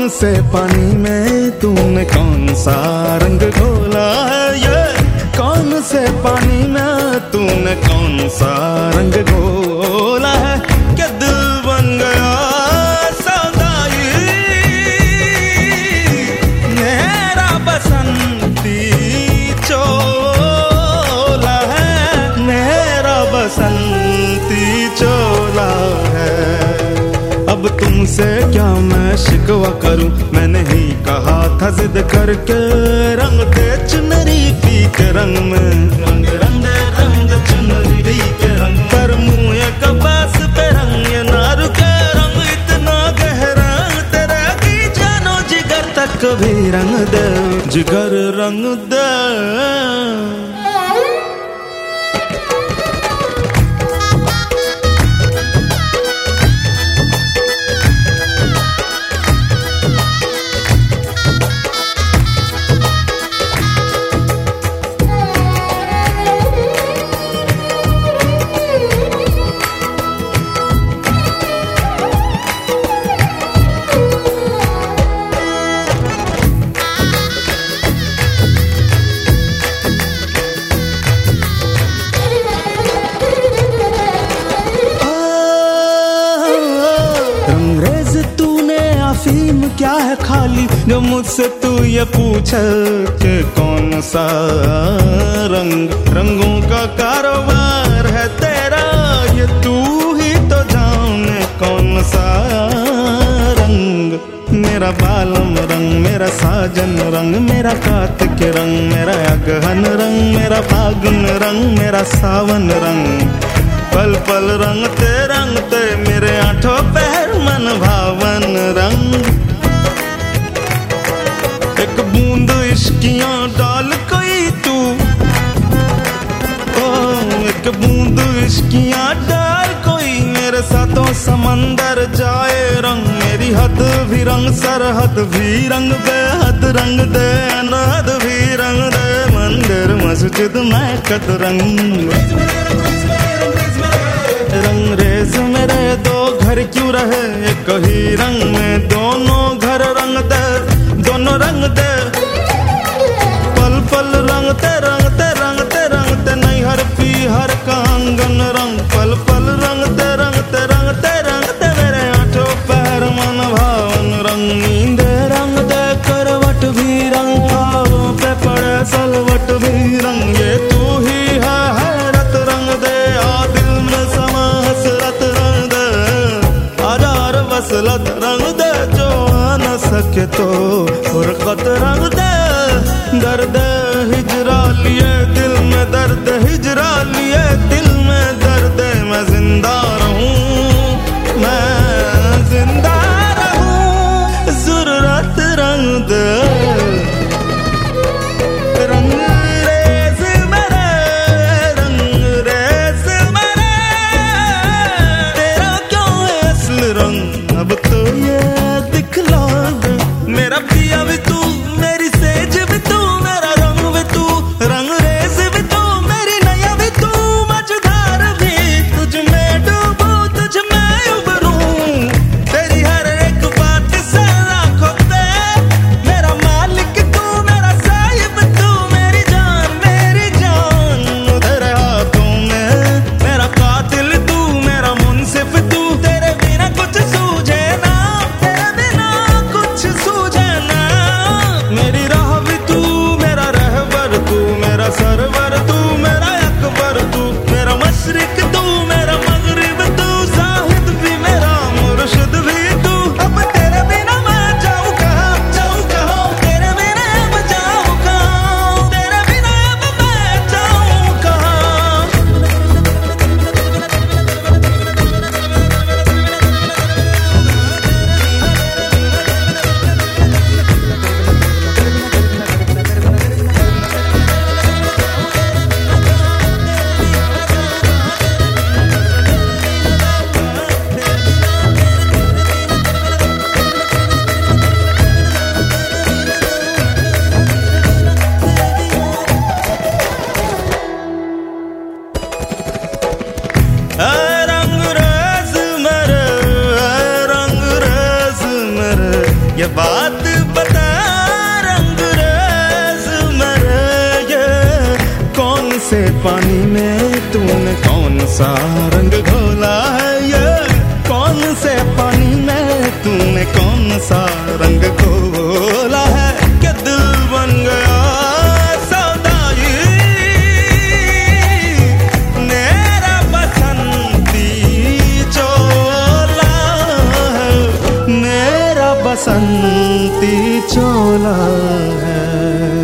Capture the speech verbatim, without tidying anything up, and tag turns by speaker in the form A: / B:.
A: कौन से पानी में तूने कौन सा रंग घोला है, ये कौन से पानी में तूने कौन सा रंग घोला है कि दिल बन गया सौदाई मेरा बसंती चोला है, मेरा बसंती चोला है। अब तुमसे क्या मैं शिकवा करूं, मैंने ही कहा था जिद करके रंग दे चुनरी पी के रंग में, रंग रंग रंग चुनरी के रंग पर मुँह ये कपास पे रंग ये ना रुके रंग इतना गहरा तेरा की जानो जिगर तक भी रंग दे, जिगर रंग दे। क्या है खाली जो मुझसे तू ये पूछे कि कौन सा रंग, रंगों का कारोबार है तेरा ये तू ही तो जाने कौन सा रंग। मेरा बालम रंग, मेरा साजन रंग, मेरा कार्तिक रंग, मेरा अगहन रंग, मेरा फागुन रंग, मेरा सावन रंग, पल पल रंगते रंगते मेरे आठों पैर मन भावन रंग। एक बूंद इश्कियां डाल कोई तू, ओ एक बूंद इश्कियां डाल कोई मेरे साथों समंदर जाए रंग। मेरी हद भी रंग, सरहद भी रंग, बेहद रंग दे, अनहद भी रंग दे, मंदिर मस्जिद महकत रंग। रंग रेज मेरे दो घर क्यों रहे, एक ही रंग में दोनों घर रंग दे, दोनों रंग दे, पल पल रंगते रंगते रंगते रंगते नहीं हर पी हर का आंगन रंग, पल पल रंगते रंगते रंगते रंगते मेरे आठों पैर मन भावन रंग। नींदे रंग दे, करवट भी रंग, ख्वाबों पे पड़े सलवट भी रंग, ये तू ही है हैरत रंग दे, आ दिल में समा हसरत रंग दे, हजार वसलत रंग दे, जो आ न सके तो फुरकत रंग दे। दर्द हिजरा लिए दिल में दर्द हिजरा लिए दिल में दर्द, मैं जिंदा रहूं, मैं जिंदा रहूं, ज़रूरत रंग दे। रंग रेज़ मेरे, रंग रेज़ मेरे, तेरा क्यों है असल रंग, अब तो ये दिखला दे। मेरा पिया भी तू, मेरी सेज भी तू, मेरा रंग भी तू, रंग रेज़ भी तू, मेरी नैया भी तू, मझधार भी तुझ में डूब बात बता रंग रेज मेरे, ये कौन से पानी में तूने कौन सा रंग घोला है, ये कौन से पानी में तूने कौन सा रंग घोला है, कि दिल बन गया सौदाई मेरा बसंती चोला है, मेरा बसंती चोला है।